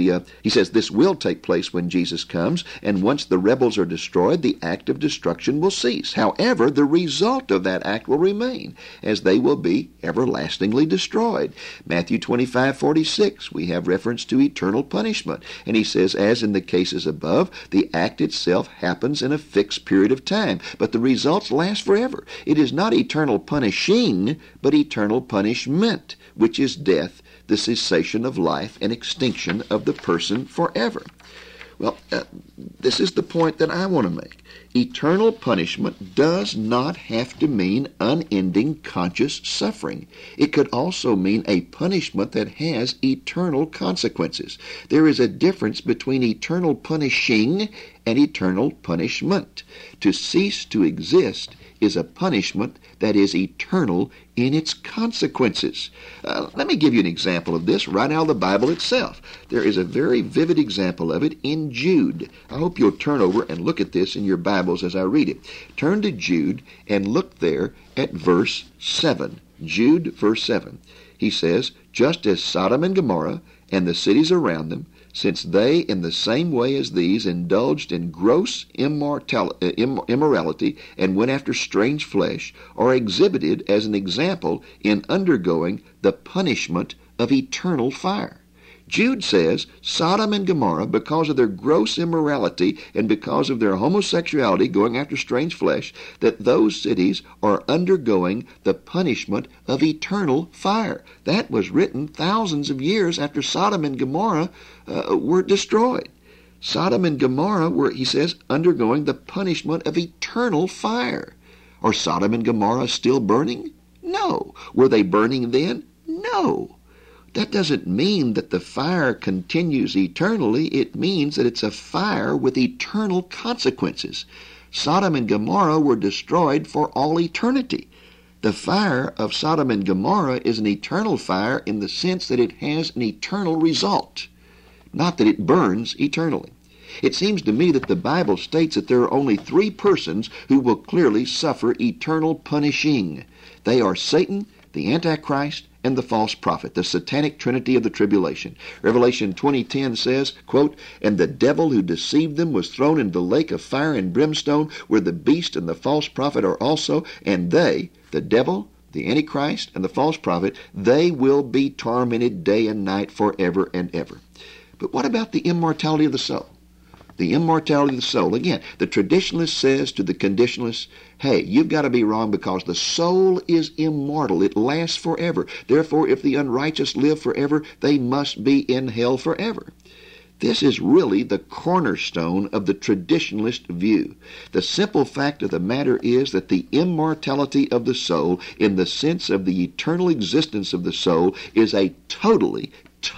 he says this will take place when Jesus comes, and once the rebels are destroyed, the act of destruction will cease. However, the result of that act will remain, as they will be everlastingly destroyed. Matthew 25:46, we have reference to eternal punishment, and he says, as in the cases above, the act itself happens in a fixed period of time, but the results last forever. It is not eternal punishing, but eternal punishment, which is death, the cessation of life and extinction of the person forever. Well, this is the point that I want to make. Eternal punishment does not have to mean unending conscious suffering. It could also mean a punishment that has eternal consequences. There is a difference between eternal punishing and eternal punishment. To cease to exist is a punishment that is eternal in its consequences. Let me give you an example of this right out of the Bible itself. There is a very vivid example of it in Jude. I hope you'll turn over and look at this in your Bibles as I read it. Turn to Jude and look there at verse 7. Jude, verse 7. He says, "Just as Sodom and Gomorrah and the cities around them, since they in the same way as these indulged in gross immorality and went after strange flesh, are exhibited as an example in undergoing the punishment of eternal fire." Jude says Sodom and Gomorrah, because of their gross immorality and because of their homosexuality going after strange flesh, that those cities are undergoing the punishment of eternal fire. That was written thousands of years after Sodom and Gomorrah were destroyed. Sodom and Gomorrah were, he says, undergoing the punishment of eternal fire. Are Sodom and Gomorrah still burning? No. Were they burning then? No. That doesn't mean that the fire continues eternally. It means that it's a fire with eternal consequences. Sodom and Gomorrah were destroyed for all eternity. The fire of Sodom and Gomorrah is an eternal fire in the sense that it has an eternal result, not that it burns eternally. It seems to me that the Bible states that there are only three persons who will clearly suffer eternal punishing. They are Satan, the Antichrist, and the false prophet, the satanic trinity of the tribulation. Revelation 20:10 says, quote, "And the devil who deceived them was thrown into the lake of fire and brimstone, where the beast and the false prophet are also, and they," the devil, the Antichrist, and the false prophet, "they will be tormented day and night forever and ever." But what about the immortality of the soul? The immortality of the soul. Again, the traditionalist says to the conditionalist, hey, you've got to be wrong because the soul is immortal. It lasts forever. Therefore, if the unrighteous live forever, they must be in hell forever. This is really the cornerstone of the traditionalist view. The simple fact of the matter is that the immortality of the soul, in the sense of the eternal existence of the soul, is a totally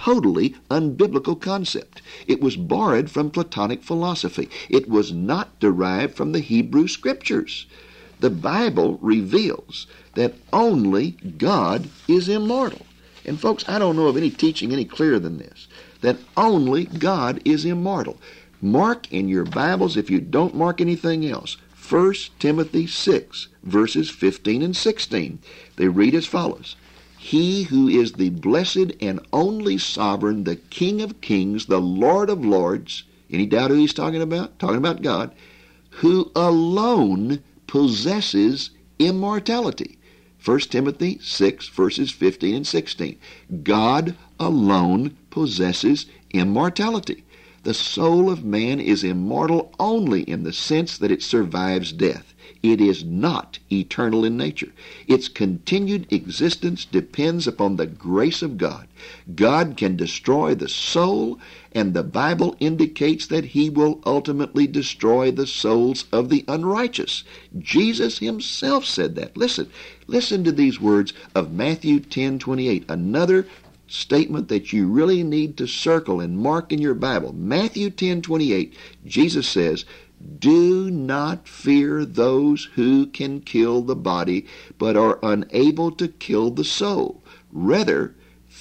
unbiblical concept. It was borrowed from Platonic philosophy. It was not derived from the Hebrew Scriptures. The Bible reveals that only God is immortal. And folks, I don't know of any teaching any clearer than this, that only God is immortal. Mark in your Bibles, if you don't mark anything else, 1 Timothy 6, verses 15 and 16. They read as follows. "He who is the blessed and only sovereign, the King of kings, the Lord of lords," any doubt who he's talking about? Talking about God, "who alone possesses immortality." 1 Timothy 6, verses 15 and 16. God alone possesses immortality. The soul of man is immortal only in the sense that it survives death. It is not eternal in nature. Its continued existence depends upon the grace of God. God can destroy the soul, and the Bible indicates that he will ultimately destroy the souls of the unrighteous. Jesus himself said that. Listen to these words of Matthew 10:28, another statement that you really need to circle and mark in your Bible. Matthew 10:28, Jesus says, "Do not fear those who can kill the body, but are unable to kill the soul. Rather,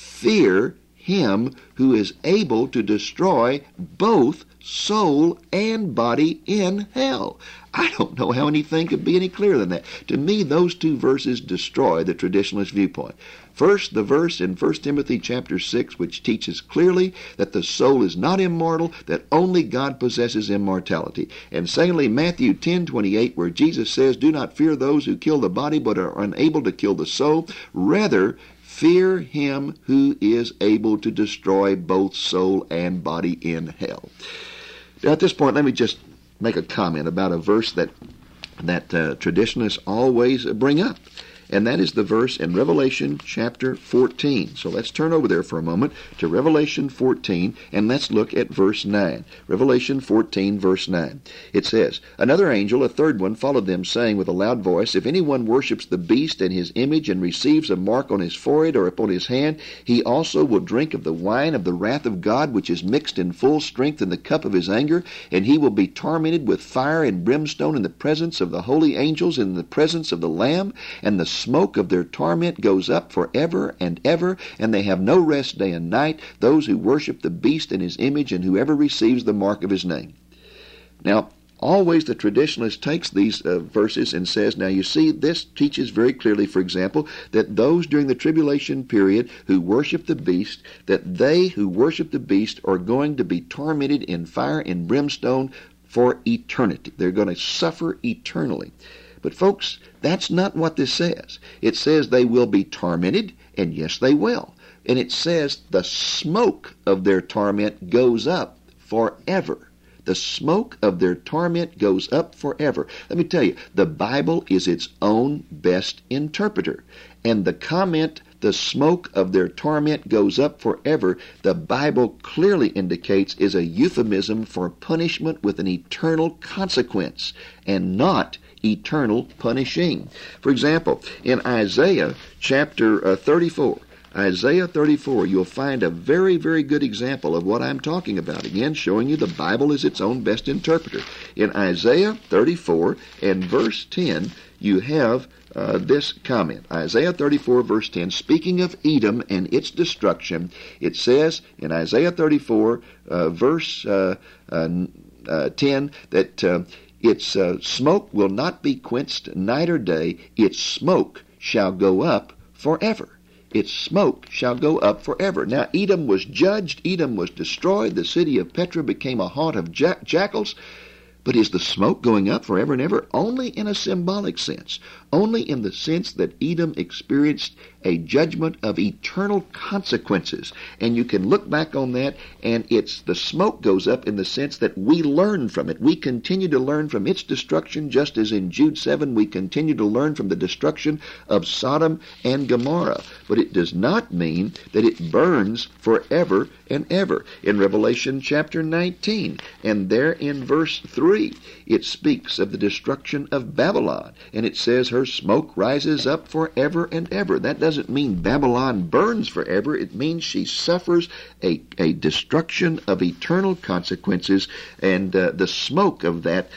fear him who is able to destroy both soul and body in hell." I don't know how anything could be any clearer than that. To me, those two verses destroy the traditionalist viewpoint. First, the verse in 1 Timothy chapter 6, which teaches clearly that the soul is not immortal, that only God possesses immortality. And secondly, Matthew 10:28, where Jesus says, "Do not fear those who kill the body, but are unable to kill the soul. Rather, fear him who is able to destroy both soul and body in hell." Now, at this point, let me just make a comment about a verse that traditionalists always bring up. and that is the verse in Revelation chapter 14. So let's turn over there for a moment to Revelation 14, and let's look at verse 9. Revelation 14, verse 9. It says, "Another angel, a third one, followed them, saying with a loud voice, If anyone worships the beast and his image and receives a mark on his forehead or upon his hand, he also will drink of the wine of the wrath of God, which is mixed in full strength in the cup of his anger, and he will be tormented with fire and brimstone in the presence of the holy angels and in the presence of the Lamb, and the smoke of their torment goes up forever and ever, and they have no rest day and night, those who worship the beast and his image, and whoever receives the mark of his name." Now, always the traditionalist takes these verses and says, now you see, this teaches very clearly, for example, that those during the tribulation period who worship the beast, that they who worship the beast are going to be tormented in fire and brimstone for eternity. They're going to suffer eternally. But folks, that's not what this says. It says they will be tormented, and yes, they will. And it says the smoke of their torment goes up forever. The smoke of their torment goes up forever. Let me tell you, the Bible is its own best interpreter. And the comment, the smoke of their torment goes up forever, the Bible clearly indicates is a euphemism for punishment with an eternal consequence, and not eternal punishing. For example, in Isaiah chapter 34, Isaiah 34, you'll find a very, very good example of what I'm talking about. Again, showing you the Bible is its own best interpreter. In Isaiah 34 and verse 10, you have this comment. Isaiah 34, verse 10, speaking of Edom and its destruction, it says in Isaiah 34, verse 10, that its smoke will not be quenched night or day. Its smoke shall go up forever. Its smoke shall go up forever. Now, Edom was judged. Edom was destroyed. The city of Petra became a haunt of jackals. But is the smoke going up forever and ever? Only in a symbolic sense. Only in the sense that Edom experienced a judgment of eternal consequences. And you can look back on that, and the smoke goes up in the sense that we learn from it. We continue to learn from its destruction, just as in Jude 7 we continue to learn from the destruction of Sodom and Gomorrah. But it does not mean that it burns forever and ever. In Revelation chapter 19, and there in verse 3, it speaks of the destruction of Babylon, and it says her smoke rises up forever and ever. That doesn't mean Babylon burns forever. It means she suffers a destruction of eternal consequences, and the smoke of that,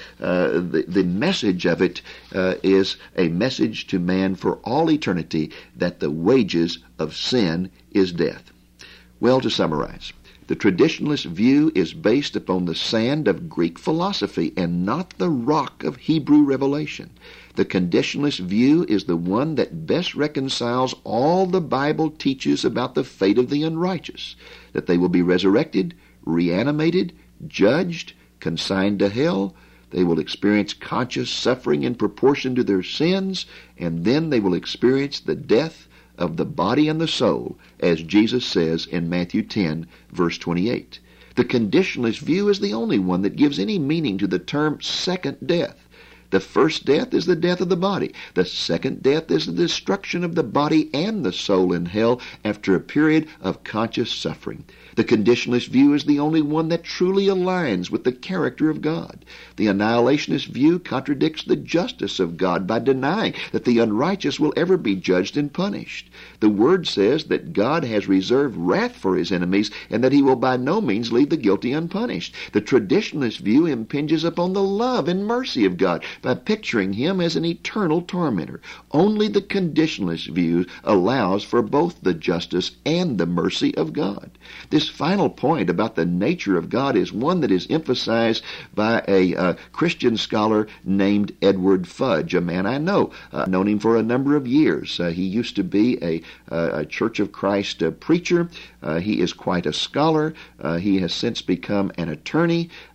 the message of it is a message to man for all eternity that the wages of sin is death. Well, to summarize, the traditionalist view is based upon the sand of Greek philosophy and not the rock of Hebrew revelation. The conditionalist view is the one that best reconciles all the Bible teaches about the fate of the unrighteous, that they will be resurrected, reanimated, judged, consigned to hell. They will experience conscious suffering in proportion to their sins, and then they will experience the death of the body and the soul, as Jesus says in Matthew 10, verse 28. The conditionalist view is the only one that gives any meaning to the term second death. The first death is the death of the body. The second death is the destruction of the body and the soul in hell after a period of conscious suffering. The conditionalist view is the only one that truly aligns with the character of God. The annihilationist view contradicts the justice of God by denying that the unrighteous will ever be judged and punished. The Word says that God has reserved wrath for His enemies and that He will by no means leave the guilty unpunished. The traditionalist view impinges upon the love and mercy of God by picturing Him as an eternal tormentor. Only the conditionalist view allows for both the justice and the mercy of God. This final point about the nature of God is one that is emphasized by a Christian scholar named Edward Fudge, a man I know. I've known him for a number of years. He used to be a Church of Christ preacher. He is quite a scholar. He has since become an attorney.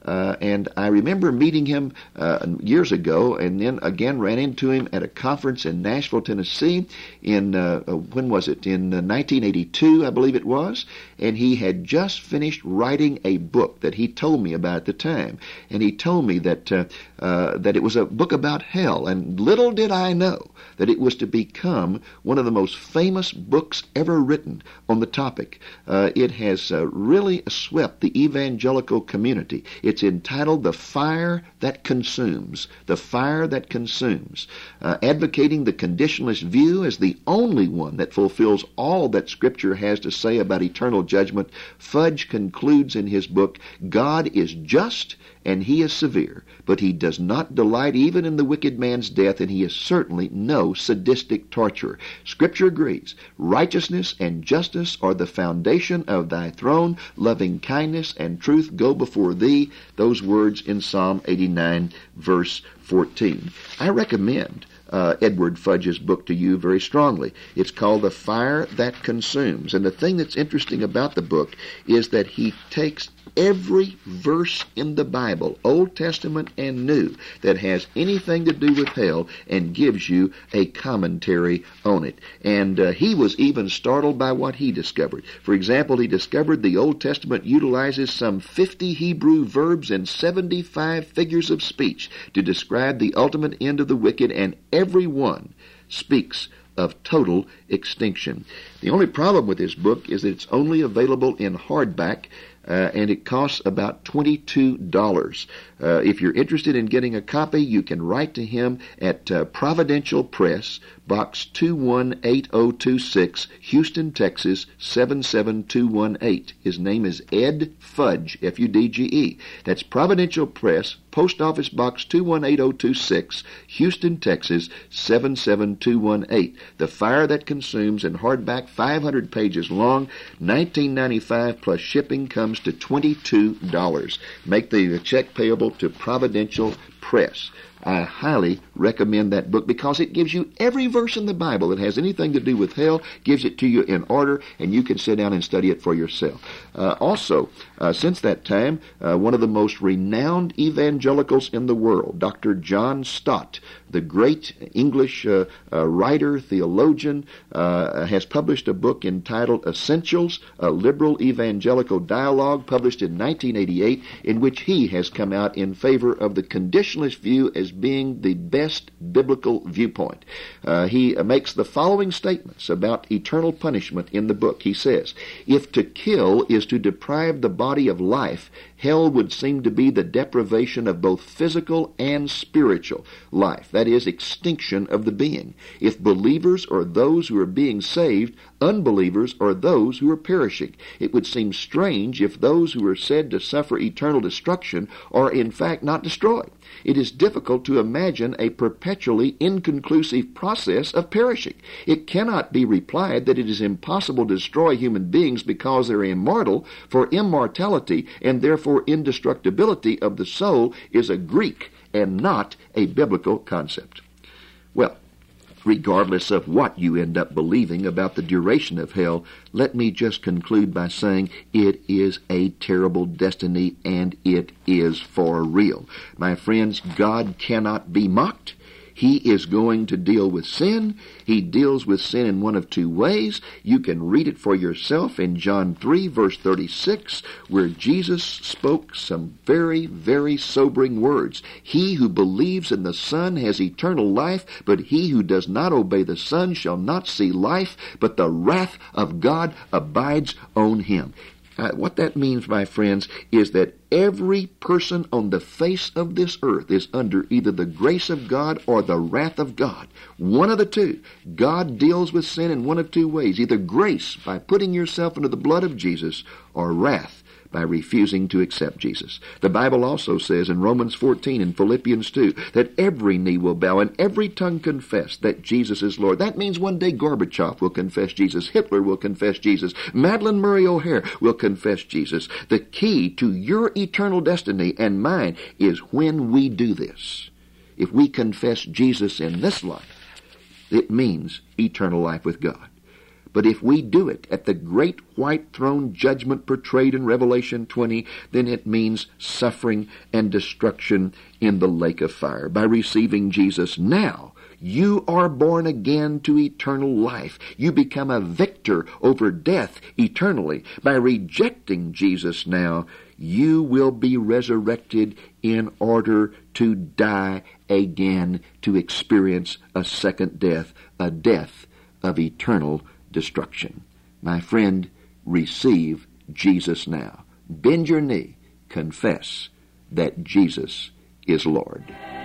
And I remember meeting him years ago, and then again ran into him at a conference in Nashville, Tennessee in, when was it? In 1982, I believe it was. And he had just finished writing a book that he told me about at the time. And he told me that that it was a book about hell. And little did I know that it was to become one of the most famous books ever written on the topic. It has really swept the evangelical community. It's entitled The Fire That Consumes. The Fire That Consumes. Advocating the conditionalist view as the only one that fulfills all that Scripture has to say about eternal judgment, Fudge concludes in his book, God is just and he is severe, but he does not delight even in the wicked man's death, and he is certainly no sadistic torturer. Scripture agrees. Righteousness and justice are the foundation of thy throne. Loving kindness and truth go before thee. Those words in Psalm 89, verse 14. I recommend Edward Fudge's book to you very strongly. It's called The Fire That Consumes. And the thing that's interesting about the book is that he takes every verse in the Bible, Old Testament and New, that has anything to do with hell and gives you a commentary on it. And he was even startled by what he discovered. For example, he discovered the Old Testament utilizes some 50 Hebrew verbs and 75 figures of speech to describe the ultimate end of the wicked, and every one speaks of total extinction. The only problem with this book is that it's only available in hardback, and it costs about $22. If you're interested in getting a copy, you can write to him at Providential Press, Box 218026, Houston, Texas 77218. His name is Ed Fudge, F-U-D-G-E. That's Providential Press, Post Office Box 218026, Houston, Texas 77218. The Fire That Consumes, in hardback, 500 pages long, $19.95 plus shipping comes to $22. Make the check payable to Providential Press. I highly recommend that book because it gives you every verse in the Bible that has anything to do with hell, gives it to you in order, and you can sit down and study it for yourself. Also, since that time, one of the most renowned evangelicals in the world, Dr. John Stott, the great English writer, theologian, has published a book entitled Essentials, a Liberal Evangelical Dialogue, published in 1988, in which he has come out in favor of the conditionalist view as being the best biblical viewpoint. He makes the following statements about eternal punishment in the book. He says, if to kill is to deprive the body of life, hell would seem to be the deprivation of both physical and spiritual life. That is, extinction of the being. If believers are those who are being saved, unbelievers are those who are perishing. It would seem strange if those who are said to suffer eternal destruction are in fact not destroyed. It is difficult to imagine a perpetually inconclusive process of perishing. It cannot be replied that it is impossible to destroy human beings because they're immortal, for immortality and therefore indestructibility of the soul is a Greek and not a biblical concept. Well, regardless of what you end up believing about the duration of hell, let me just conclude by saying it is a terrible destiny, and it is for real. My friends, God cannot be mocked. He is going to deal with sin. He deals with sin in one of two ways. You can read it for yourself in John 3, verse 36, where Jesus spoke some very, very sobering words. He who believes in the Son has eternal life, but he who does not obey the Son shall not see life, but the wrath of God abides on him. What that means, my friends, is that every person on the face of this earth is under either the grace of God or the wrath of God. One of the two. God deals with sin in one of two ways. Either grace, by putting yourself under the blood of Jesus, or wrath, by refusing to accept Jesus. The Bible also says in Romans 14 and Philippians 2 that every knee will bow and every tongue confess that Jesus is Lord. That means one day Gorbachev will confess Jesus, Hitler will confess Jesus, Madeleine Murray O'Hair will confess Jesus. The key to your eternal destiny and mine is when we do this. If we confess Jesus in this life, it means eternal life with God. But if we do it at the great white throne judgment portrayed in Revelation 20, then it means suffering and destruction in the lake of fire. By receiving Jesus now, you are born again to eternal life. You become a victor over death eternally. By rejecting Jesus now, you will be resurrected in order to die again, to experience a second death, a death of eternal destruction. My friend, receive Jesus now. Bend your knee. Confess that Jesus is Lord.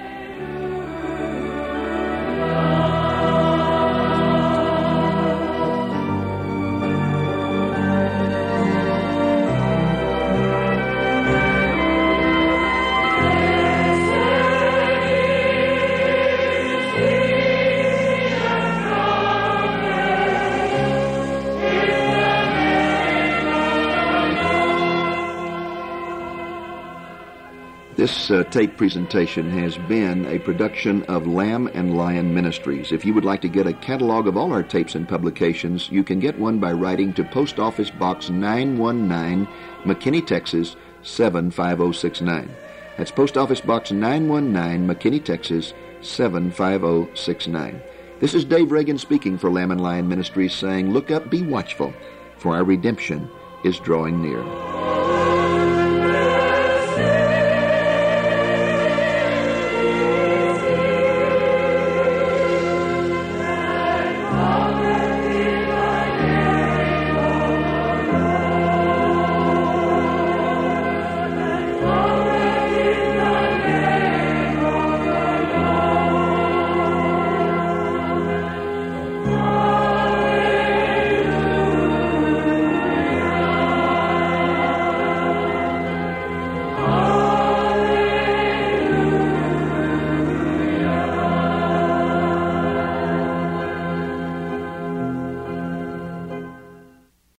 This tape presentation has been a production of Lamb and Lion Ministries. If you would like to get a catalog of all our tapes and publications, you can get one by writing to Post Office Box 919, McKinney, Texas, 75069. That's Post Office Box 919, McKinney, Texas, 75069. This is Dave Reagan speaking for Lamb and Lion Ministries, saying, look up, be watchful, for our redemption is drawing near.